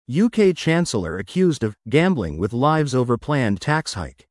UK Chancellor accused of gambling with lives over planned tax hike.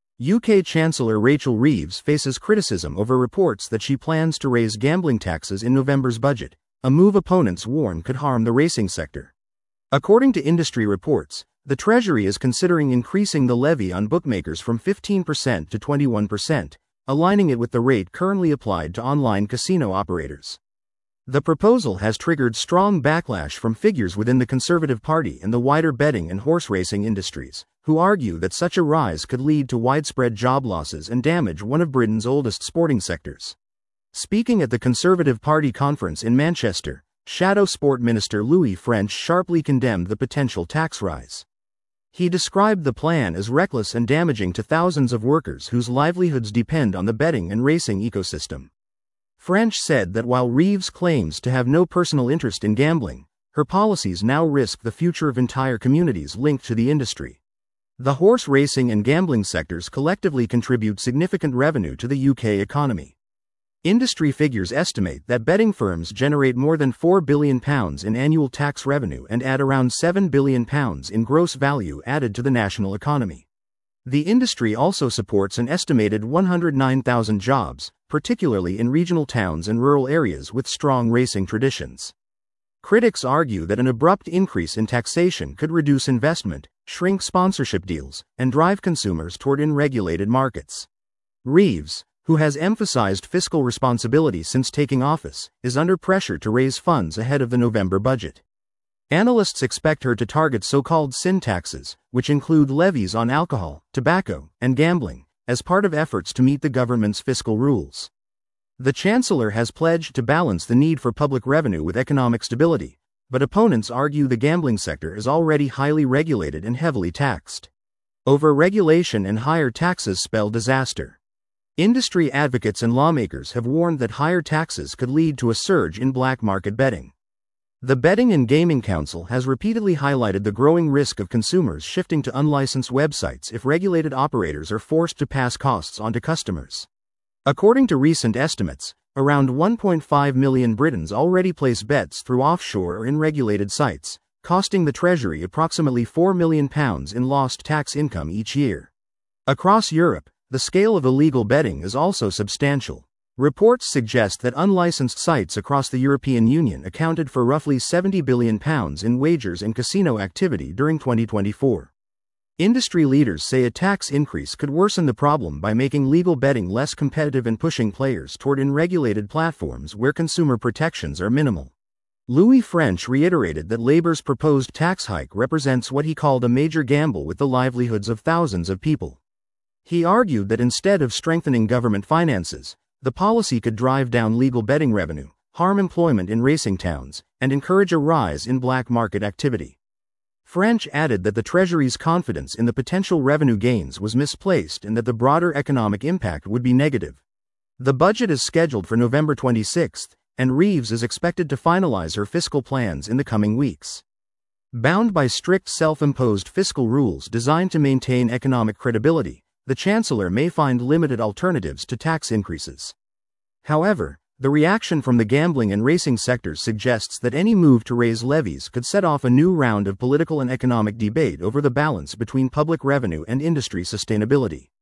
UK Chancellor Rachel Reeves faces criticism over reports that she plans to raise gambling taxes in November's budget, a move opponents warn could harm the racing sector. According to industry reports, the Treasury is considering increasing the levy on bookmakers from 15% to 21%, aligning it with the rate currently applied to online casino operators. The proposal has triggered strong backlash from figures within the Conservative Party and the wider betting and horse racing industries, who argue that such a rise could lead to widespread job losses and damage one of Britain's oldest sporting sectors. Speaking at the Conservative Party conference in Manchester, Shadow Sport Minister Louis French sharply condemned the potential tax rise. He described the plan as reckless and damaging to thousands of workers whose livelihoods depend on the betting and racing ecosystem. French said that while Reeves claims to have no personal interest in gambling, her policies now risk the future of entire communities linked to the industry. The horse racing and gambling sectors collectively contribute significant revenue to the UK economy. Industry figures estimate that betting firms generate more than £4 billion in annual tax revenue and add around £7 billion in gross value added to the national economy. The industry also supports an estimated 109,000 jobs, particularly in regional towns and rural areas with strong racing traditions. Critics argue that an abrupt increase in taxation could reduce investment, shrink sponsorship deals, and drive consumers toward unregulated markets. Reeves, who has emphasized fiscal responsibility since taking office, is under pressure to raise funds ahead of the November budget. Analysts expect her to target so-called sin taxes, which include levies on alcohol, tobacco, and gambling, as part of efforts to meet the government's fiscal rules. The Chancellor has pledged to balance the need for public revenue with economic stability, but opponents argue the gambling sector is already highly regulated and heavily taxed. Over-regulation and higher taxes spell disaster. Industry advocates and lawmakers have warned that higher taxes could lead to a surge in black market betting. The Betting and Gaming Council has repeatedly highlighted the growing risk of consumers shifting to unlicensed websites if regulated operators are forced to pass costs on to customers. According to recent estimates, around 1.5 million Britons already place bets through offshore or unregulated sites, costing the Treasury approximately £4 million in lost tax income each year. Across Europe, the scale of illegal betting is also substantial. Reports suggest that unlicensed sites across the European Union accounted for roughly £70 billion in wagers and casino activity during 2024. Industry leaders say a tax increase could worsen the problem by making legal betting less competitive and pushing players toward unregulated platforms where consumer protections are minimal. Louis French reiterated that Labour's proposed tax hike represents what he called a major gamble with the livelihoods of thousands of people. He argued that instead of strengthening government finances, the policy could drive down legal betting revenue, harm employment in racing towns, and encourage a rise in black market activity. French added that the Treasury's confidence in the potential revenue gains was misplaced and that the broader economic impact would be negative. The budget is scheduled for November 26, and Reeves is expected to finalize her fiscal plans in the coming weeks. Bound by strict self-imposed fiscal rules designed to maintain economic credibility, the Chancellor may find limited alternatives to tax increases. However, the reaction from the gambling and racing sectors suggests that any move to raise levies could set off a new round of political and economic debate over the balance between public revenue and industry sustainability.